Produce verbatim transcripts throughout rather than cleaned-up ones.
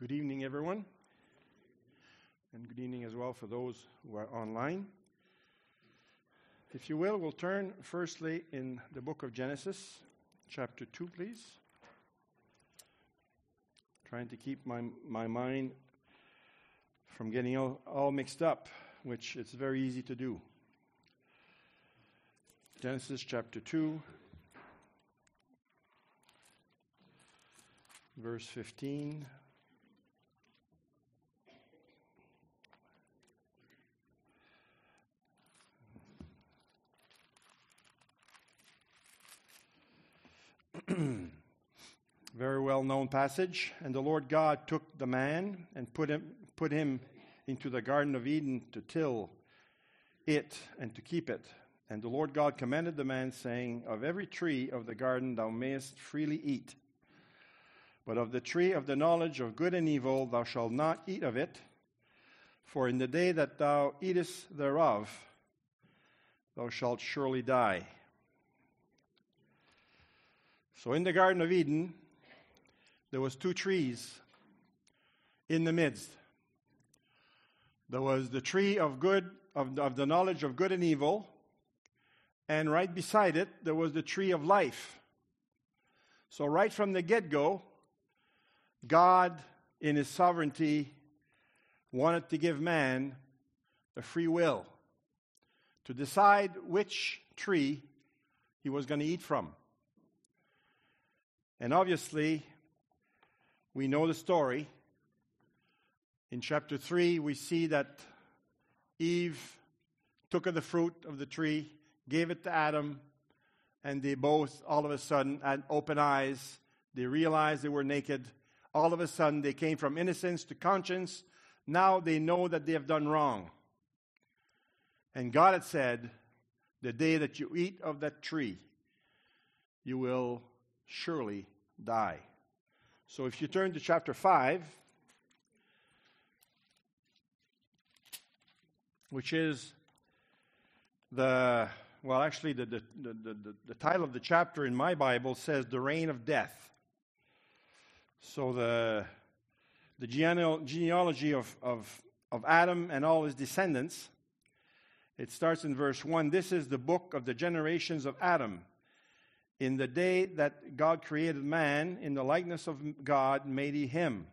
Good evening, everyone. And good evening as well for those who are online. If you will, we'll turn firstly in the book of Genesis, chapter two, please. Trying to keep my, my mind from getting all, all mixed up, which it's very easy to do. Genesis chapter two, verse fifteen. Very well-known passage. And the Lord God took the man and put him put him into the Garden of Eden to till it and to keep it. And the Lord God commanded the man, saying, Of every tree of the garden thou mayest freely eat, but of the tree of the knowledge of good and evil thou shalt not eat of it, for in the day that thou eatest thereof thou shalt surely die. So in the Garden of Eden, there was two trees in the midst. There was the tree of good, of, of the knowledge of good and evil, and right beside it, there was the tree of life. So right from the get-go, God, in His sovereignty, wanted to give man a free will to decide which tree he was going to eat from. And obviously, we know the story. In chapter three, we see that Eve took of the fruit of the tree, gave it to Adam, and they both, all of a sudden, had open eyes. They realized they were naked. All of a sudden, they came from innocence to conscience. Now they know that they have done wrong. And God had said, the day that you eat of that tree, you will surely die. So if you turn to chapter five, which is the, well, actually the, the, the, the, the title of the chapter in my Bible says the reign of death. So the, the geneal, genealogy of, of, of Adam and all his descendants, it starts in verse one. This is the book of the generations of Adam. In the day that God created man, in the likeness of God made He him.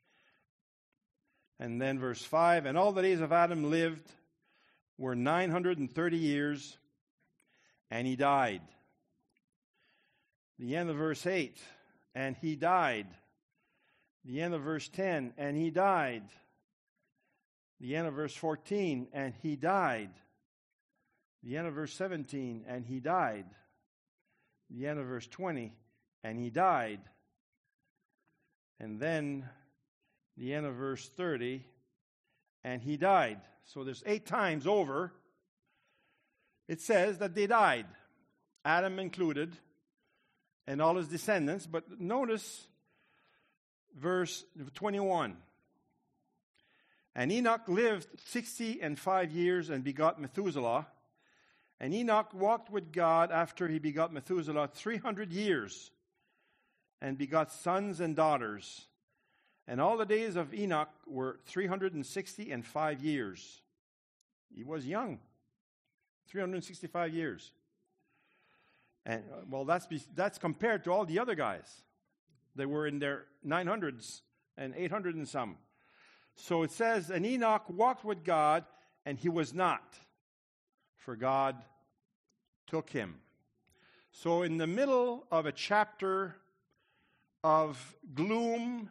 And then verse five, and all the days of Adam lived were nine hundred thirty years, and he died. The end of verse eight, and he died. The end of verse ten, and he died. The end of verse fourteen, and he died. The end of verse seventeen, and he died. The end of verse twenty, and he died. And then the end of verse thirty, and he died. So there's eight times over, it says that they died, Adam included, and all his descendants. But notice verse twenty-one. And Enoch lived sixty and five years and begot Methuselah. And Enoch walked with God after he begot Methuselah three hundred years and begot sons and daughters. And all the days of Enoch were three hundred sixty and five years. He was young, three hundred sixty-five years. And well, that's that's compared to all the other guys. They were in their nine hundreds and eight hundred and some. So it says, and Enoch walked with God, and he was not, for God took him. So in the middle of a chapter of gloom,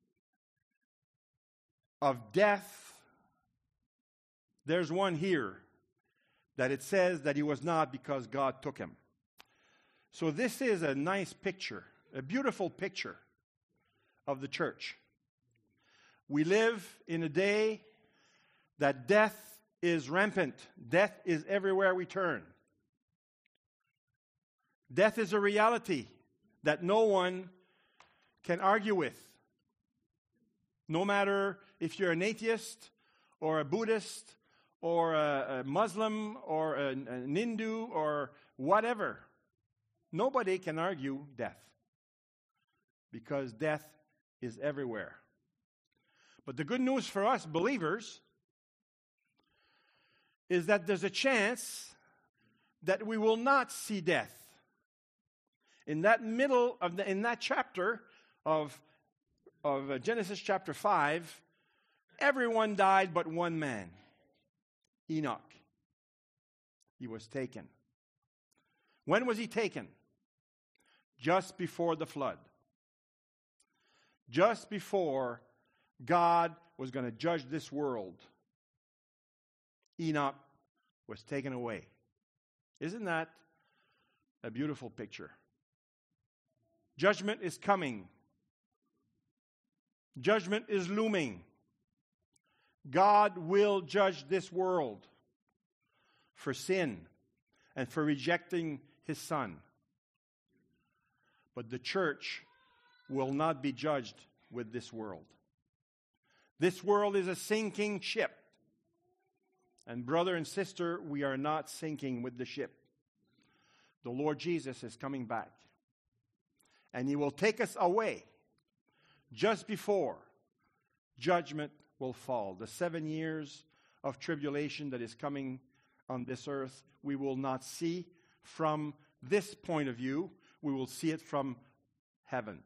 of death, there's one here that it says that he was not because God took him. So this is a nice picture, a beautiful picture of the church. We live in a day that death is rampant. Death is everywhere we turn. Death is a reality that no one can argue with. No matter if you're an atheist or a Buddhist or a, a Muslim or a, an Hindu or whatever, nobody can argue death because death is everywhere. But the good news for us believers is that there's a chance that we will not see death. In that middle of the, in that chapter of, of uh, Genesis chapter five, everyone died but one man, Enoch. He was taken. When was he taken? Just before the flood. Just before God was going to judge this world, Enoch was taken away. Isn't that a beautiful picture? Judgment is coming. Judgment is looming. God will judge this world for sin and for rejecting His Son. But the church will not be judged with this world. This world is a sinking ship. And brother and sister, we are not sinking with the ship. The Lord Jesus is coming back. And He will take us away just before judgment will fall. The seven years of tribulation that is coming on this earth, we will not see from this point of view. We will see it from heaven.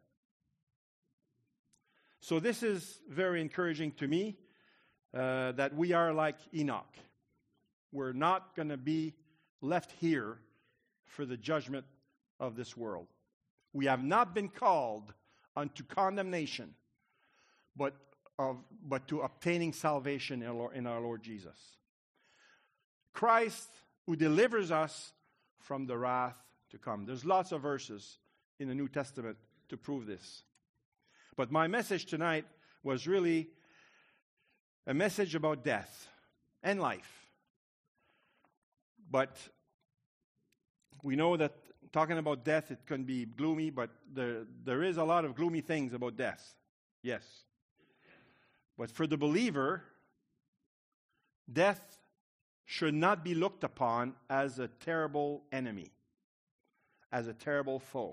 So this is very encouraging to me, uh, that we are like Enoch. We're not going to be left here for the judgment of this world. We have not been called unto condemnation, but of but to obtaining salvation in our Lord, in our Lord Jesus. Christ, who delivers us from the wrath to come. There's lots of verses in the New Testament to prove this. But my message tonight was really a message about death and life. But we know that talking about death, it can be gloomy, but there, there is a lot of gloomy things about death. Yes. But for the believer, death should not be looked upon as a terrible enemy, as a terrible foe.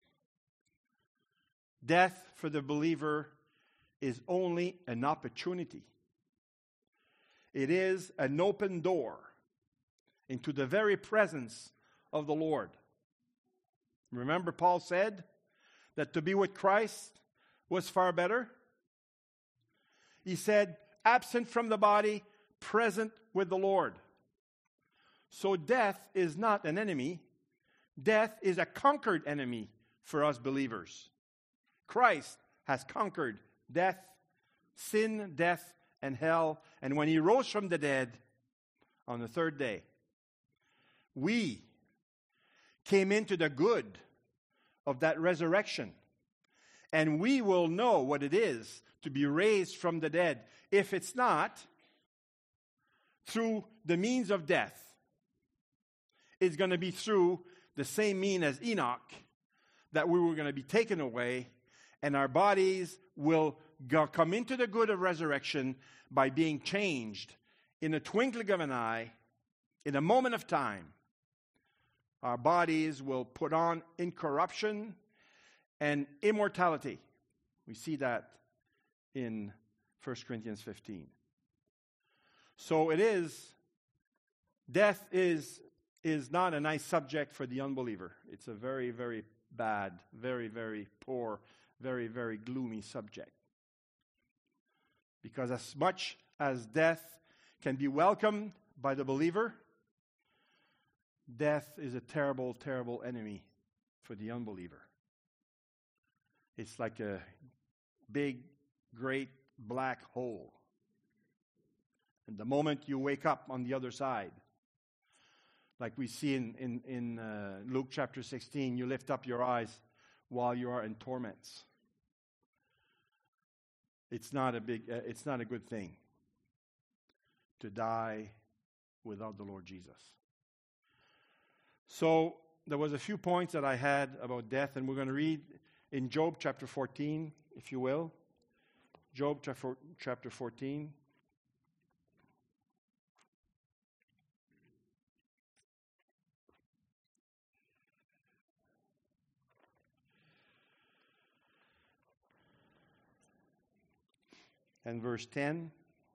Death for the believer is only an opportunity. It is an open door into the very presence of the Lord. Remember, Paul said that to be with Christ was far better. He said, absent from the body, present with the Lord. So death is not an enemy. Death is a conquered enemy for us believers. Christ has conquered death, sin, death, and hell. And when He rose from the dead on the third day, we came into the good of that resurrection. And we will know what it is to be raised from the dead. If it's not through the means of death, it's going to be through the same mean as Enoch, that we were going to be taken away, and our bodies will go, come into the good of resurrection by being changed in a twinkling of an eye, in a moment of time. Our bodies will put on incorruption and immortality. We see that in First Corinthians fifteen. So it is, death is, is not a nice subject for the unbeliever. It's a very, very bad, very, very poor, very, very gloomy subject. Because as much as death can be welcomed by the believer, death is a terrible, terrible enemy for the unbeliever. It's like a big, great black hole. And the moment you wake up on the other side, like we see in, in, in uh, Luke chapter sixteen, you lift up your eyes while you are in torments. It's not a big, uh, it's not a good thing to die without the Lord Jesus. So there was a few points that I had about death, and we're going to read in Job chapter fourteen, if you will. Job chapter fourteen. and verse ten.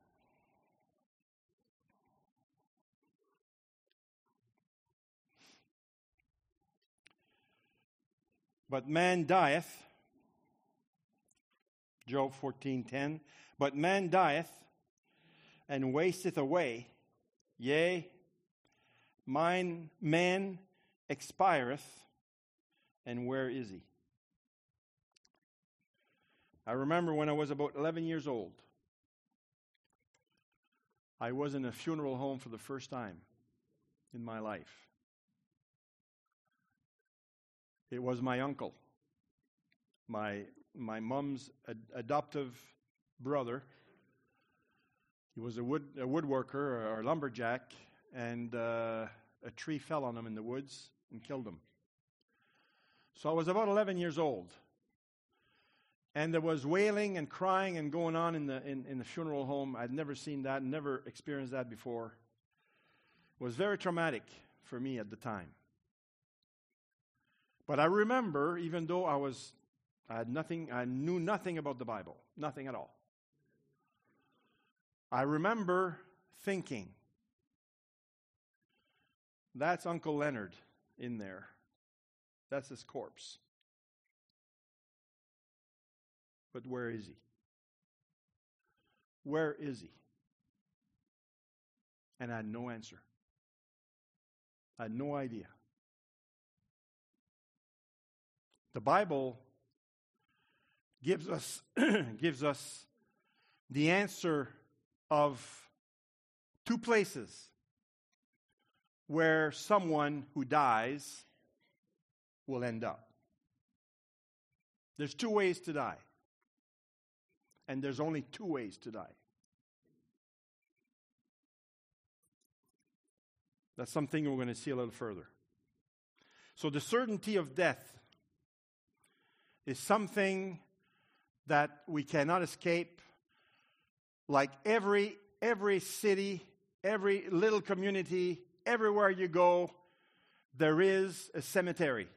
But man dieth, Job fourteen ten, but man dieth and wasteth away, yea, mine man expireth, and where is he? I remember when I was about eleven years old, I was in a funeral home for the first time in my life. It was my uncle, my my mom's ad- adoptive brother. He was a wood a woodworker or a lumberjack, and uh, a tree fell on him in the woods and killed him. So I was about eleven years old, and there was wailing and crying and going on in the in, in the funeral home. I'd never seen that, never experienced that before. It was very traumatic for me at the time. But I remember, even though I was, I had nothing, I knew nothing about the Bible, nothing at all. I remember thinking, that's Uncle Leonard in there. That's his corpse. But where is he? Where is he? And I had no answer. I had no idea. The Bible gives us gives us the answer of two places where someone who dies will end up. There's two ways to die. And there's only two ways to die. That's something we're going to see a little further. So the certainty of death is something that we cannot escape. Like every every city, every little community, everywhere you go, there is a cemetery.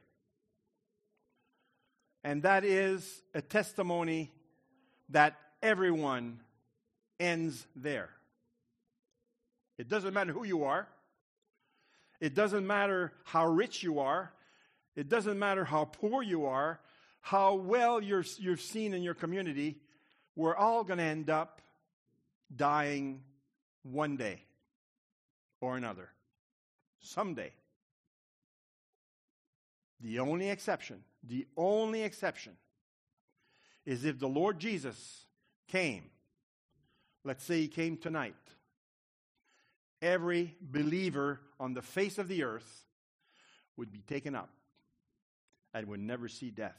And that is a testimony that everyone ends there. It doesn't matter who you are. It doesn't matter how rich you are. It doesn't matter how poor you are, how well you're, you're seen in your community. We're all going to end up dying one day or another, someday. The only exception, the only exception is if the Lord Jesus came. Let's say he came tonight. Every believer on the face of the earth would be taken up and would never see death.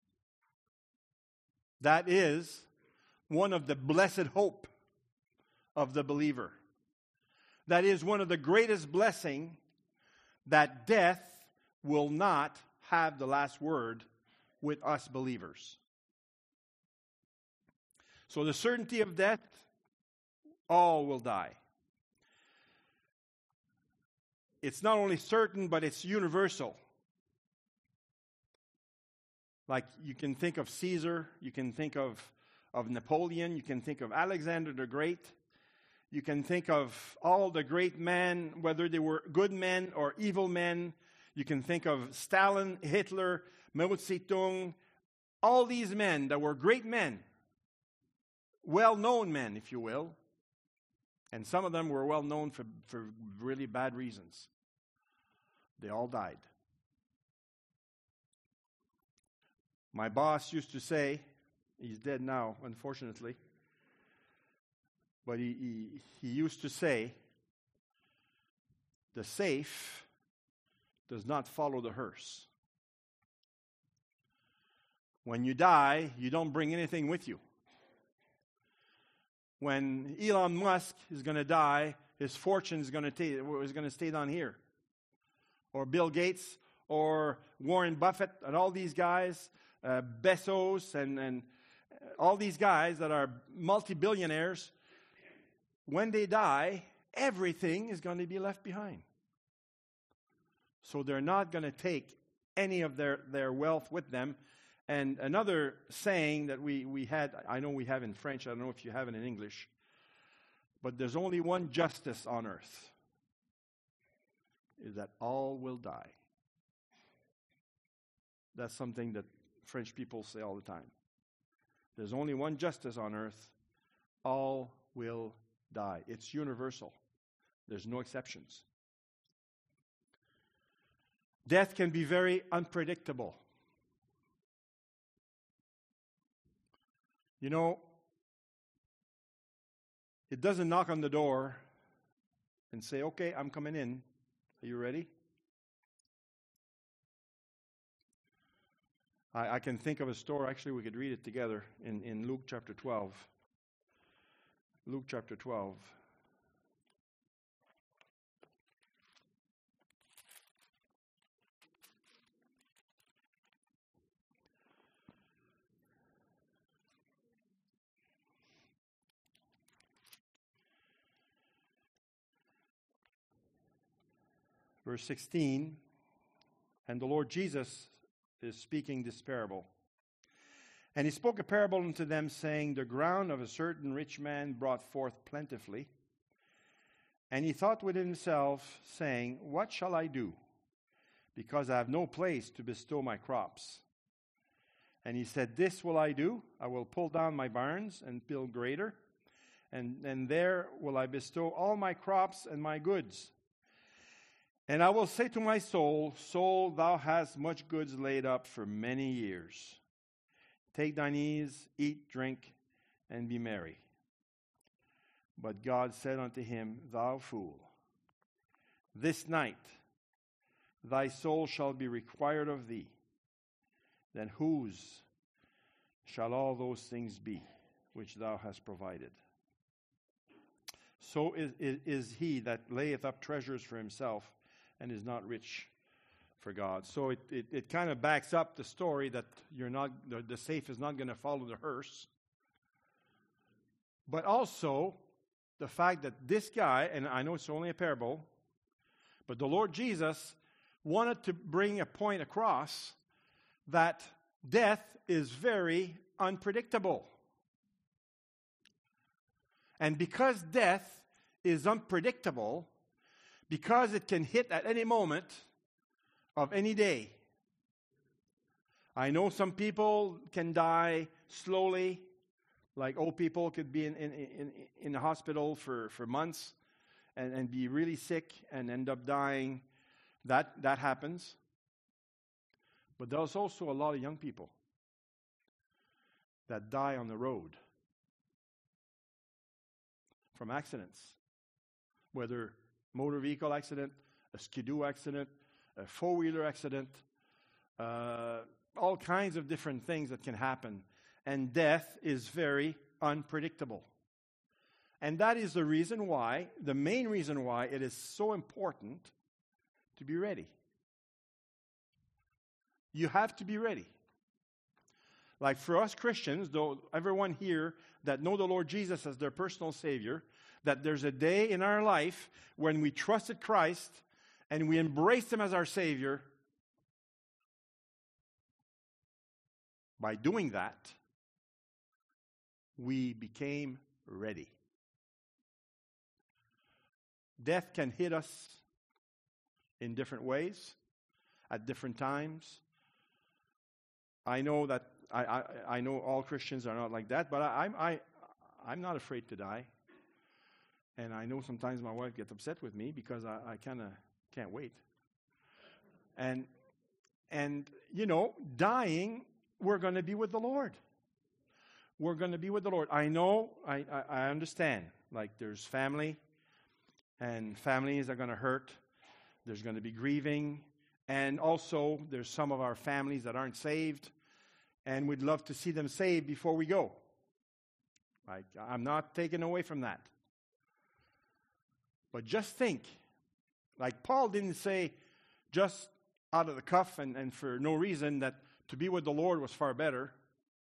That is one of the blessed hope of the believer. That is one of the greatest blessing, that death will not have the last word with us believers. So the certainty of death, all will die. It's not only certain, but it's universal. Like you can think of Caesar, you can think of, of Napoleon, you can think of Alexander the Great, you can think of all the great men, whether they were good men or evil men. You can think of Stalin, Hitler, Mao Zedong, all these men that were great men, well-known men, if you will. And some of them were well known for, for really bad reasons. They all died. My boss used to say, he's dead now, unfortunately, but he, he, he used to say, the safe does not follow the hearse. When you die, you don't bring anything with you. When Elon Musk is going to die, his fortune is going to t- is going to stay down here. Or Bill Gates, or Warren Buffett, and all these guys, uh, Bezos, and, and all these guys that are multi-billionaires, when they die, everything is going to be left behind. So they're not going to take any of their, their wealth with them, And another saying that we, we had, I know we have in French, I don't know if you have it in English, but there's only one justice on earth, is that all will die. That's something that French people say all the time. There's only one justice on earth, all will die. It's universal. There's no exceptions. Death can be very unpredictable. You know, it doesn't knock on the door and say, okay, I'm coming in. Are you ready? I, I can think of a story. Actually, we could read it together in, in Luke chapter twelve. Luke chapter twelve. Verse sixteen, and the Lord Jesus is speaking this parable. And he spoke a parable unto them, saying, the ground of a certain rich man brought forth plentifully. And he thought within himself, saying, what shall I do? Because I have no place to bestow my crops. And he said, this will I do. I will pull down my barns and build greater. And, and there will I bestow all my crops and my goods. And I will say to my soul, soul, thou hast much goods laid up for many years. Take thine ease, eat, drink, and be merry. But God said unto him, thou fool, this night thy soul shall be required of thee. Then whose shall all those things be which thou hast provided? So is, is, is he that layeth up treasures for himself, and is not rich for God. So it, it, it kind of backs up the story that you're not the, the safe is not going to follow the hearse. But also the fact that this guy, and I know it's only a parable, but the Lord Jesus wanted to bring a point across that death is very unpredictable. And because death is unpredictable, because it can hit at any moment of any day. I know some people can die slowly, like old people could be in, in, in, in the hospital for, for months and, and be really sick and end up dying. That, that happens. But there's also a lot of young people that die on the road from accidents, whether motor vehicle accident, a skidoo accident, a four-wheeler accident, uh, all kinds of different things that can happen. And death is very unpredictable. And that is the reason why, the main reason why it is so important to be ready. You have to be ready. Like for us Christians, though everyone here that know the Lord Jesus as their personal Savior, that there's a day in our life when we trusted Christ and we embraced Him as our Savior. By doing that, we became ready. Death can hit us in different ways, at different times. I know that I, I, I know all Christians are not like that, but I, I, I, I'm not afraid to die. And I know sometimes my wife gets upset with me because I, I kind of can't wait. And, and, you know, dying, we're going to be with the Lord. We're going to be with the Lord. I know, I, I, I understand. Like there's family, and families are going to hurt. There's going to be grieving. And also, there's some of our families that aren't saved, and we'd love to see them saved before we go. Like, I'm not taking away from that. But just think, like Paul didn't say just out of the cuff and, and for no reason that to be with the Lord was far better,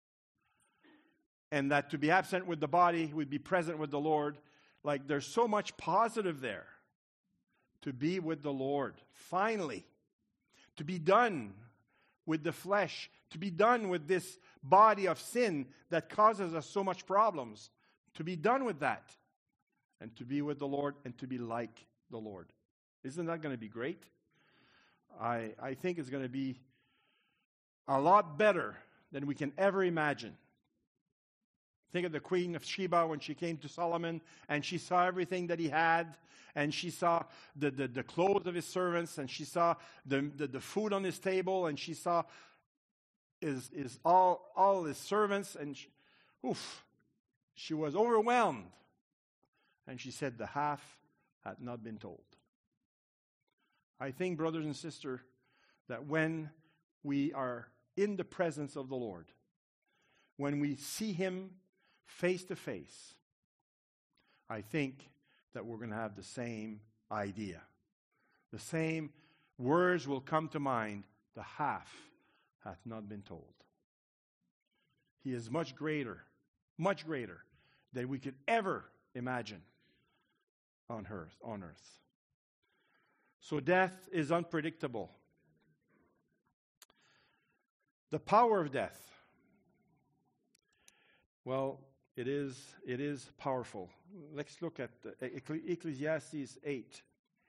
and that to be absent with the body would be present with the Lord. Like there's so much positive there. To be with the Lord, finally. To be done with the flesh, To be done with this body of sin that causes us so much problems. To be done with that. And to be with the Lord and to be like the Lord. Isn't that going to be great? I, I think it's going to be a lot better than we can ever imagine. Think of the Queen of Sheba when she came to Solomon and she saw everything that he had, and she saw the, the, the clothes of his servants, and she saw the, the, the food on his table, and she saw his, his all, all his servants, and she, oof, she was overwhelmed. And she said, the half had not been told. I think, brothers and sisters, that when we are in the presence of the Lord, when we see Him face to face, I think that we're going to have the same idea. The same words will come to mind. The half hath not been told. He is much greater, much greater than we could ever imagine on earth. On earth. So death is unpredictable. The power of death. Well, it is it is powerful. Let's look at the Ecclesiastes eight.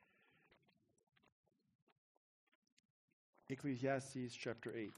Ecclesiastes chapter eight.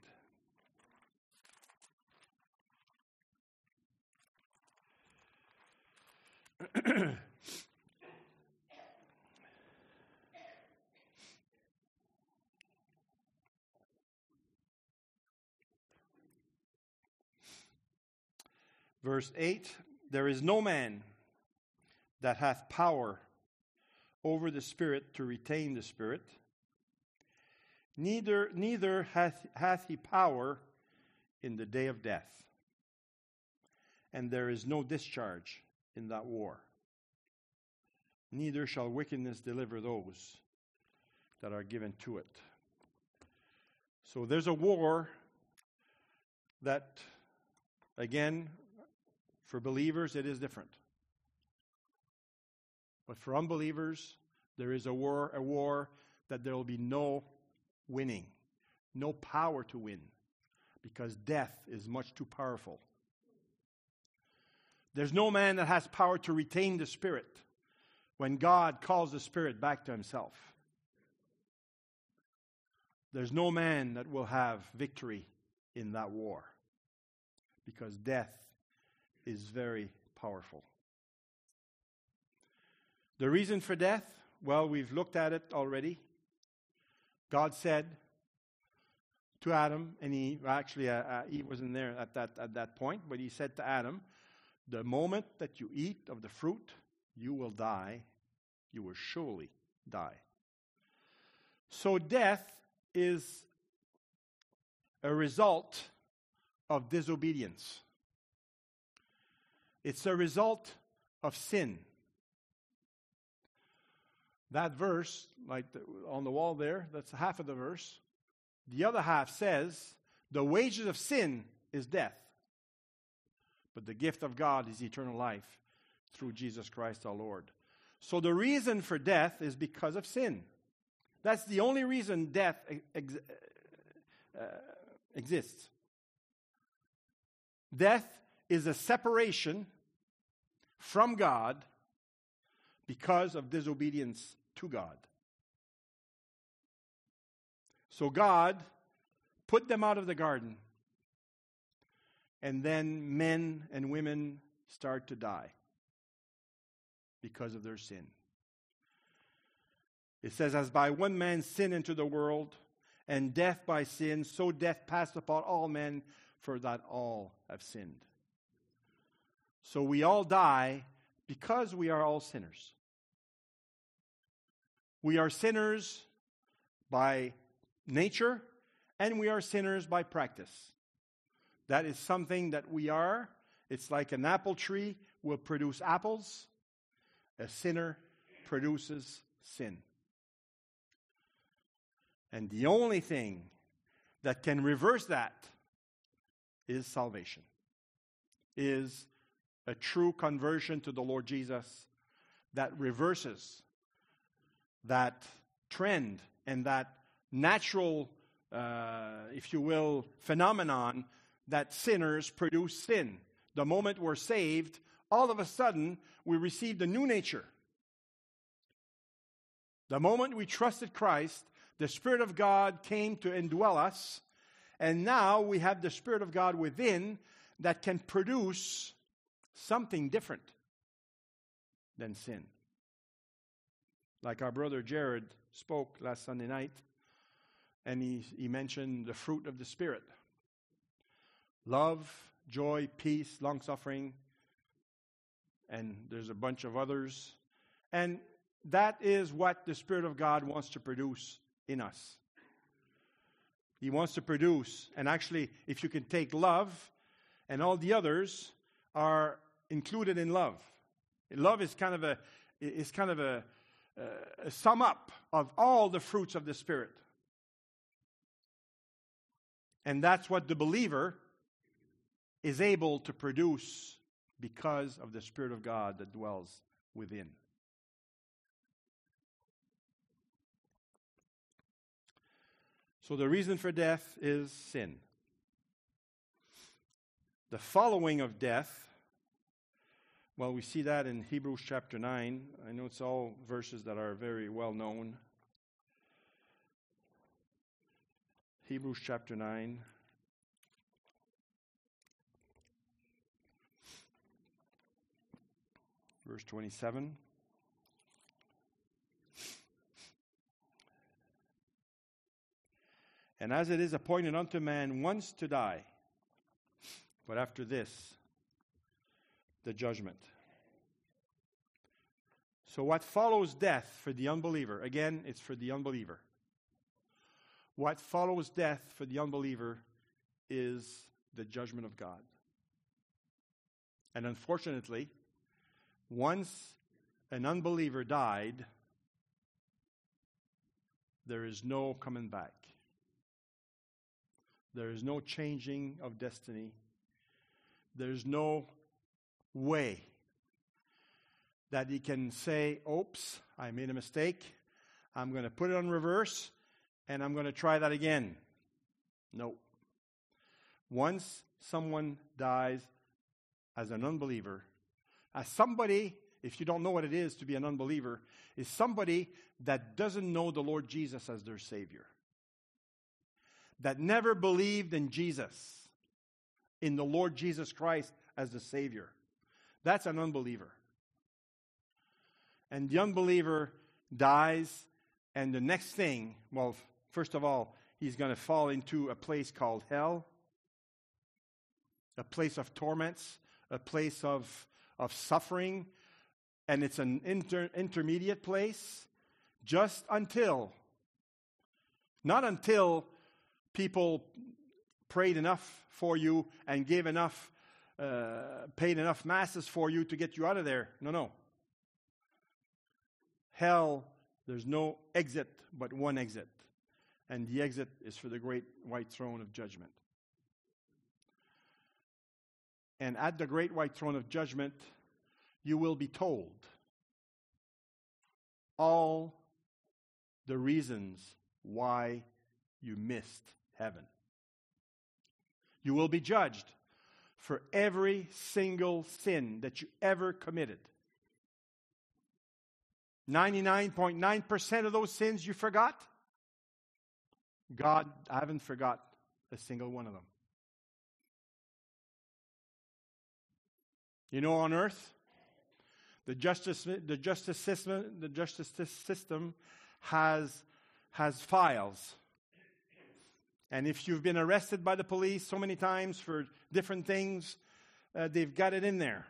Verse eight, there is no man that hath power over the Spirit to retain the Spirit, neither neither hath, hath he power in the day of death. And there is no discharge in that war. Neither shall wickedness deliver those that are given to it. So there's a war that, again, for believers, it is different. But for unbelievers, there is a war, a war that there will be no winning, no power to win, because death is much too powerful. There's no man that has power to retain the Spirit when God calls the Spirit back to Himself. There's no man that will have victory in that war, because death is very powerful. The reason for death, well, we've looked at it already. God said to Adam, and he actually uh, uh, Eve wasn't there at that at that point, but He said to Adam, the moment that you eat of the fruit, you will die. You will surely die. So death is a result of disobedience. It's a result of sin. That verse, like the, on the wall there, that's half of the verse. The other half says, the wages of sin is death. But the gift of God is eternal life through Jesus Christ our Lord. So the reason for death is because of sin. That's the only reason death ex- uh, exists. Death is a separation from God because of disobedience to God. So God put them out of the garden, and then men and women start to die because of their sin. It says, as by one man sin into the world, and death by sin, so death passed upon all men, for that all have sinned. So we all die because we are all sinners. We are sinners by nature, and we are sinners by practice. That is something that we are. It's like an apple tree will produce apples. A sinner produces sin. And the only thing that can reverse that is salvation, is a true conversion to the Lord Jesus that reverses that trend and that natural uh, if you will, phenomenon that sinners produce sin. The moment we're saved, all of a sudden, we received a new nature. The moment we trusted Christ, the Spirit of God came to indwell us, and now we have the Spirit of God within that can produce something different than sin. Like our brother Jared spoke last Sunday night, and he, he mentioned the fruit of the Spirit. Love, joy, peace, long-suffering, and there's a bunch of others. And that is what the Spirit of God wants to produce in us. He wants to produce, and actually, if you can take love, and all the others are included in love. Love is kind of a is kind of a, a sum up of all the fruits of the Spirit. And that's what the believer is able to produce because of the Spirit of God that dwells within. So the reason for death is sin. The following of death, well, we see that in Hebrews chapter nine. I know it's all verses that are very well known. Hebrews chapter nine. Verse twenty-seven. And as it is appointed unto man once to die, but after this, the judgment. So what follows death for the unbeliever? Again, it's for the unbeliever. What follows death for the unbeliever is the judgment of God. And unfortunately, once an unbeliever died, there is no coming back. There is no changing of destiny. There's no way that he can say, oops, I made a mistake. I'm going to put it on reverse, and I'm going to try that again. No. Once someone dies as an unbeliever, as somebody, if you don't know what it is to be an unbeliever, is somebody that doesn't know the Lord Jesus as their Savior. That never believed in Jesus, in the Lord Jesus Christ as the Savior. That's an unbeliever. And the unbeliever dies, and the next thing, well, first of all, he's going to fall into a place called hell, a place of torments, a place of, of suffering, and it's an inter, intermediate place, just until, not until people prayed enough for you and gave enough, uh, paid enough masses for you to get you out of there. No, no. Hell, there's no exit but one exit. And the exit is for the great white throne of judgment. And at the great white throne of judgment, you will be told all the reasons why you missed heaven. You will be judged for every single sin that you ever committed. ninety-nine point nine percent of those sins you forgot. God, I haven't forgot a single one of them. You know, on earth, the justice, the justice system, the justice system has has files. And if you've been arrested by the police so many times for different things, uh, they've got it in there.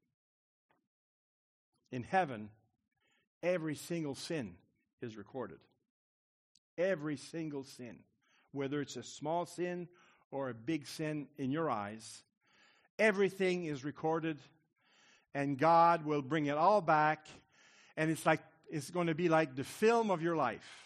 In heaven, every single sin is recorded. Every single sin. Whether it's a small sin or a big sin in your eyes, everything is recorded, and God will bring it all back, and it's like it's going to be like the film of your life.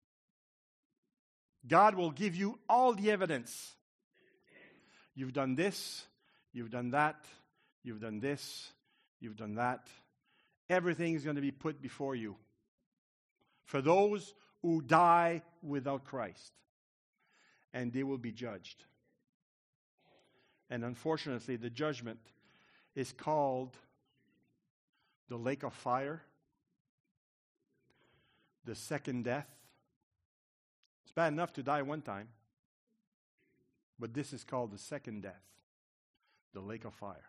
God will give you all the evidence. You've done this, you've done that, you've done this, you've done that. Everything is going to be put before you. For those who die without Christ. and they will be judged. And unfortunately, the judgment is called the lake of fire, the second death. It's bad enough to die one time, but this is called the second death, the lake of fire.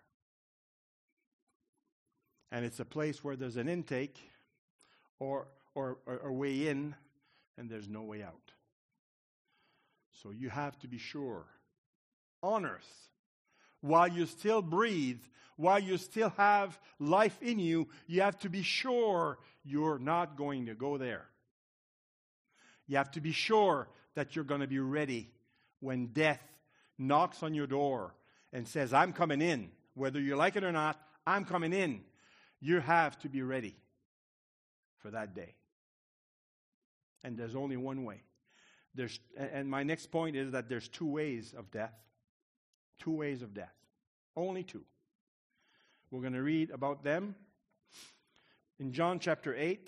And it's a place where there's an intake or, or, or a way in, and there's no way out. So you have to be sure, on earth, while you still breathe, while you still have life in you, you have to be sure you're not going to go there. You have to be sure that you're going to be ready when death knocks on your door and says, I'm coming in. Whether you like it or not, I'm coming in. You have to be ready for that day. And there's only one way. There's, and my next point is that there's two ways of death. Two ways of death. Only two. We're going to read about them in John chapter eight.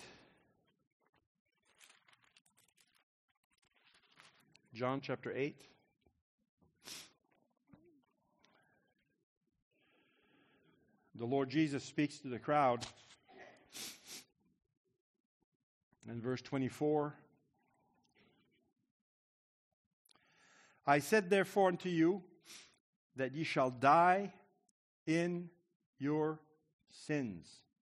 John chapter eight. The Lord Jesus speaks to the crowd. In verse twenty-four. I said therefore unto you, that ye shall die in your sins.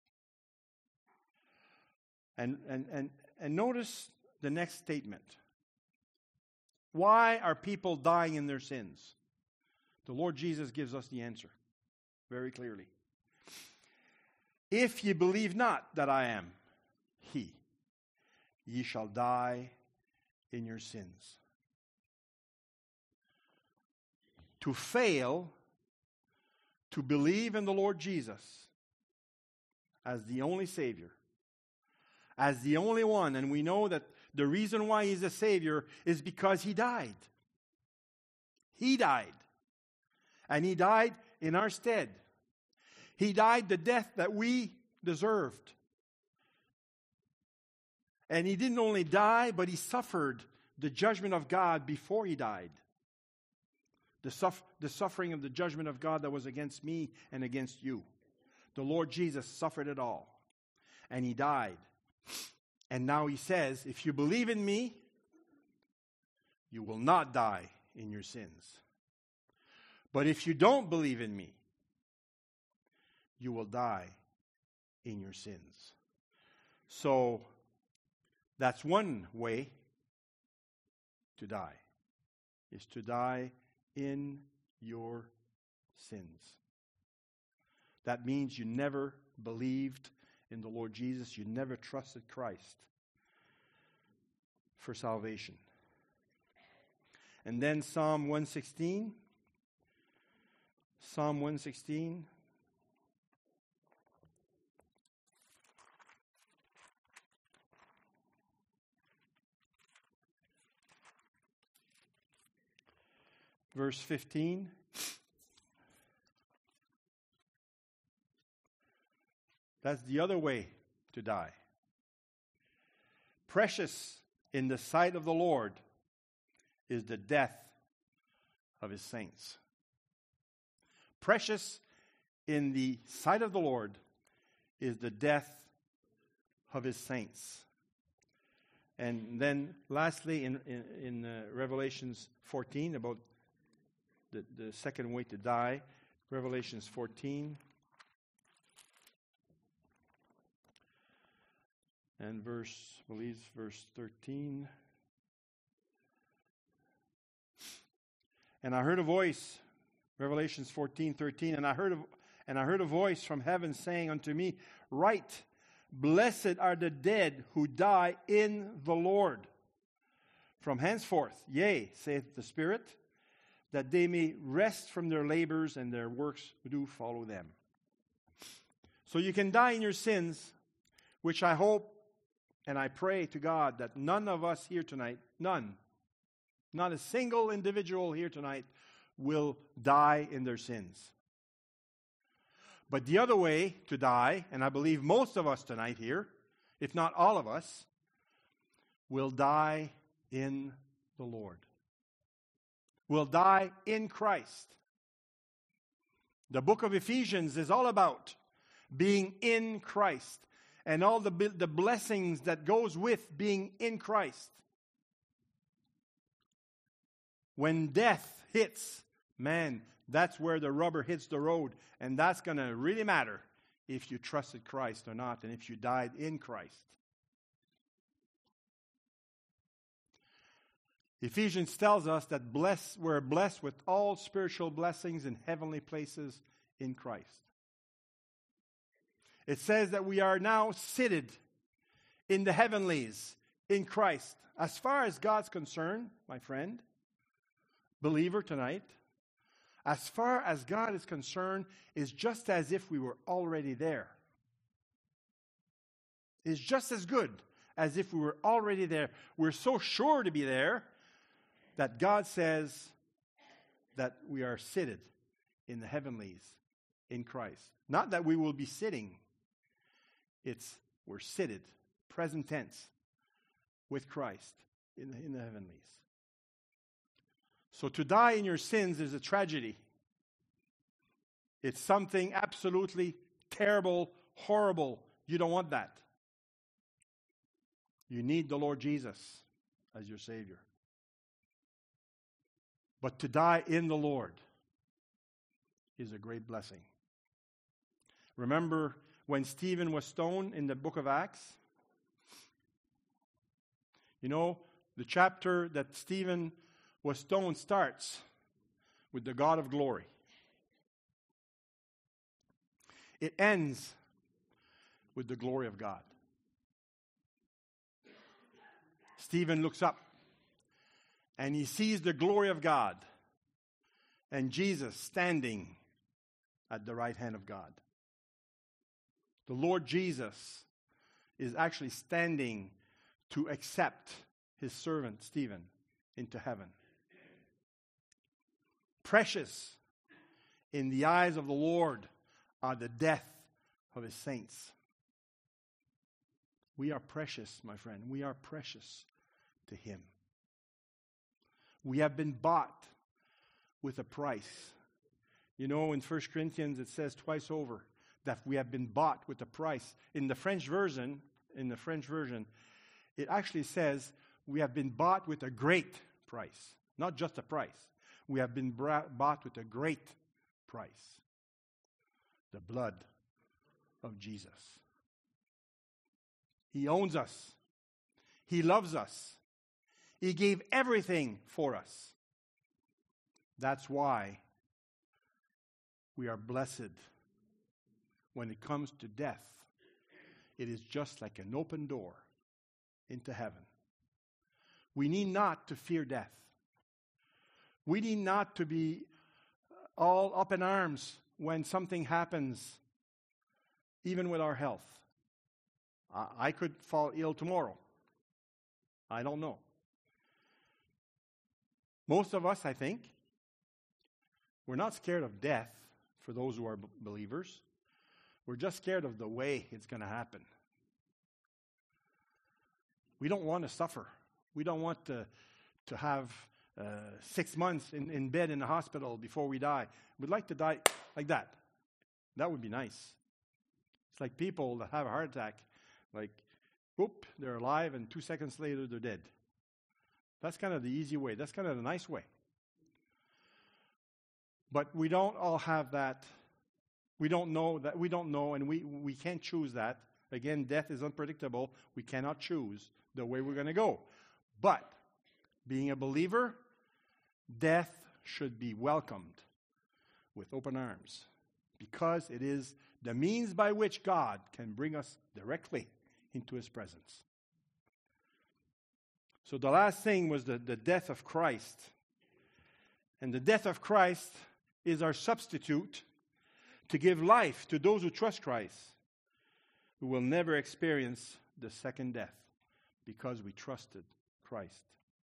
And, and, and, and notice the next statement. Why are people dying in their sins? The Lord Jesus gives us the answer very clearly. If ye believe not that I am He, ye shall die in your sins. To fail to believe in the Lord Jesus as the only Savior, as the only one, and we know that the reason why He's a Savior is because He died. He died. And He died in our stead. He died the death that we deserved. And He didn't only die, but He suffered the judgment of God before He died. The, suff- the suffering of the judgment of God that was against me and against you. The Lord Jesus suffered it all. And He died. And now He says, if you believe in me, you will not die in your sins. But if you don't believe in me, you will die in your sins. So, that's one way to die, is to die in your sins. That means you never believed in the Lord Jesus. You never trusted Christ for salvation. And then Psalm one sixteen. Psalm one sixteen. Verse fifteen. That's the other way to die. Precious in the sight of the Lord is the death of His saints. Precious in the sight of the Lord is the death of His saints. And then lastly in, in, in uh, Revelations fourteen, about the, the second way to die, Revelations fourteen. And verse, I believe verse thirteen. And I heard a voice, Revelations fourteen, thirteen, and I heard a, and I heard a voice from heaven saying unto me, Write, blessed are the dead who die in the Lord. From henceforth, yea, saith the Spirit, that they may rest from their labors and their works do follow them. So you can die in your sins, which I hope and I pray to God that none of us here tonight, none, not a single individual here tonight will die in their sins. But the other way to die, and I believe most of us tonight here, if not all of us, will die in the Lord. will die in Christ. The book of Ephesians is all about being in Christ and all the, the blessings that goes with being in Christ. When death hits, man, that's where the rubber hits the road, and that's going to really matter if you trusted Christ or not, and if you died in Christ. Ephesians tells us that bless, we're blessed with all spiritual blessings in heavenly places in Christ. It says that we are now seated in the heavenlies in Christ. As far as God's concerned, my friend, believer tonight, as far as God is concerned, it's just as if we were already there. It's just as good as if we were already there. We're so sure to be there that God says that we are seated in the heavenlies in Christ. Not that we will be sitting. It's we're seated, present tense, with Christ in the, in the heavenlies. So to die in your sins is a tragedy. It's something absolutely terrible, horrible. You don't want that. You need the Lord Jesus as your Savior. But to die in the Lord is a great blessing. Remember when Stephen was stoned in the book of Acts? You know, the chapter that Stephen was stoned starts with the God of glory. It ends with the glory of God. Stephen looks up and he sees the glory of God and Jesus standing at the right hand of God. The Lord Jesus is actually standing to accept his servant Stephen into heaven. Precious in the eyes of the Lord are the death of his saints. We are precious, my friend. We are precious to him. We have been bought with a price. You know, in First Corinthians it says twice over that we have been bought with a price. In the French version, in the French version, it actually says we have been bought with a great price. Not just a price. We have been bought with a great price. The blood of Jesus. He owns us. He loves us. He gave everything for us. That's why we are blessed when it comes to death. It is just like an open door into heaven. We need not to fear death. We need not to be all up in arms when something happens, even with our health. I, I could fall ill tomorrow. I don't know. Most of us, I think, we're not scared of death for those who are b- believers. We're just scared of the way it's going to happen. We don't want to suffer. We don't want to, to have uh, six months in, in bed in the hospital before we die. We'd like to die like that. That would be nice. It's like people that have a heart attack, like, whoop, they're alive, and two seconds later they're dead. That's kind of the easy way. That's kind of the nice way. But we don't all have that. We don't know that. We don't know, and we, we can't choose that. Again, death is unpredictable. We cannot choose the way we're going to go. But being a believer, death should be welcomed with open arms, because it is the means by which God can bring us directly into his presence. So the last thing was the, the death of Christ. And the death of Christ is our substitute to give life to those who trust Christ, who will never experience the second death because we trusted Christ.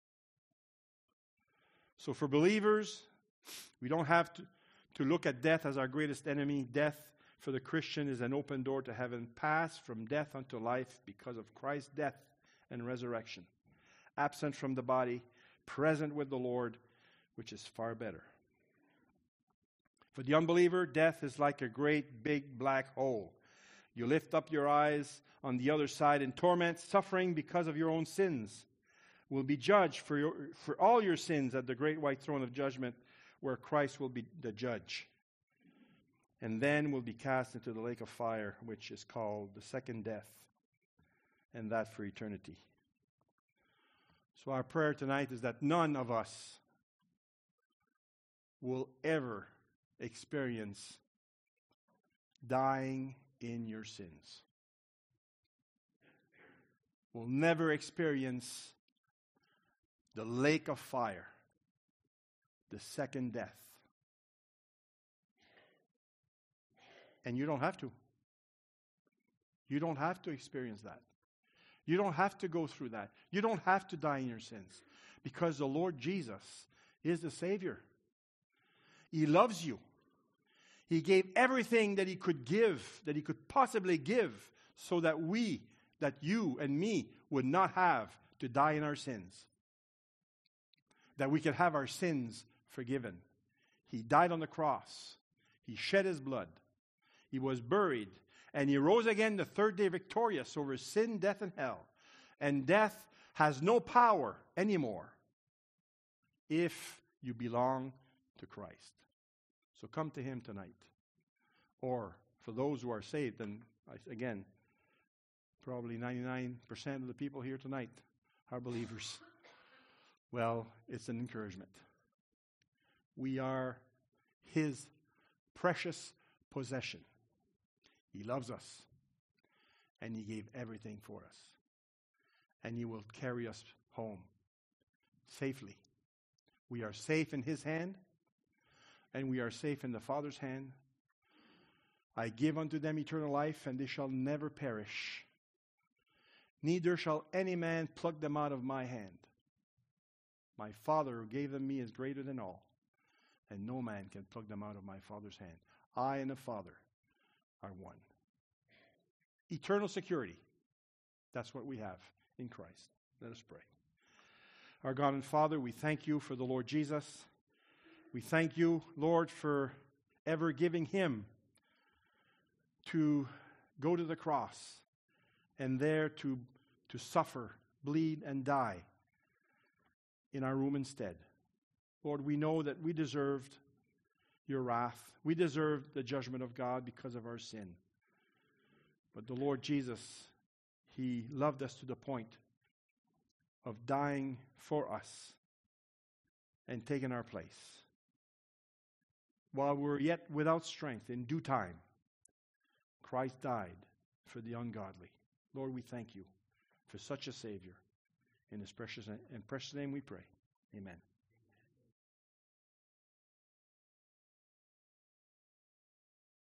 So for believers, we don't have to, to look at death as our greatest enemy. Death for the Christian is an open door to heaven. Pass from death unto life because of Christ's death and resurrection. Absent from the body, present with the Lord, which is far better. For the unbeliever, death is like a great big black hole. You lift up your eyes on the other side in torment, suffering because of your own sins. Will be judged for your, for all your sins at the great white throne of judgment, where Christ will be the judge. And then will be cast into the lake of fire, which is called the second death, and that for eternity. So our prayer tonight is that none of us will ever experience dying in your sins. We'll never experience the lake of fire, the second death. And you don't have to. You don't have to experience that. You don't have to go through that. You don't have to die in your sins, because the Lord Jesus is the Savior. He loves you. He gave everything that He could give, that He could possibly give, so that we, that you and me, would not have to die in our sins. That we could have our sins forgiven. He died on the cross. He shed His blood. He was buried. And He rose again the third day victorious over sin, death, and hell. And death has no power anymore if you belong to Christ. So come to Him tonight. Or for those who are saved, and again, probably ninety-nine percent of the people here tonight are believers. Well, it's an encouragement. We are His precious possession. He loves us, and He gave everything for us. And He will carry us home safely. We are safe in His hand, and we are safe in the Father's hand. I give unto them eternal life, and they shall never perish. Neither shall any man pluck them out of my hand. My Father who gave them me is greater than all, and no man can pluck them out of my Father's hand. I and the Father are one. Eternal security. That's what we have in Christ. Let us pray. Our God and Father, we thank You for the Lord Jesus. We thank You, Lord, for ever giving Him to go to the cross and there to, to suffer, bleed, and die in our room instead. Lord, we know that we deserved Your wrath. We deserved the judgment of God because of our sin. But the Lord Jesus, He loved us to the point of dying for us and taking our place. While we were yet without strength, in due time, Christ died for the ungodly. Lord, we thank You for such a Savior. In His precious and precious name we pray. Amen.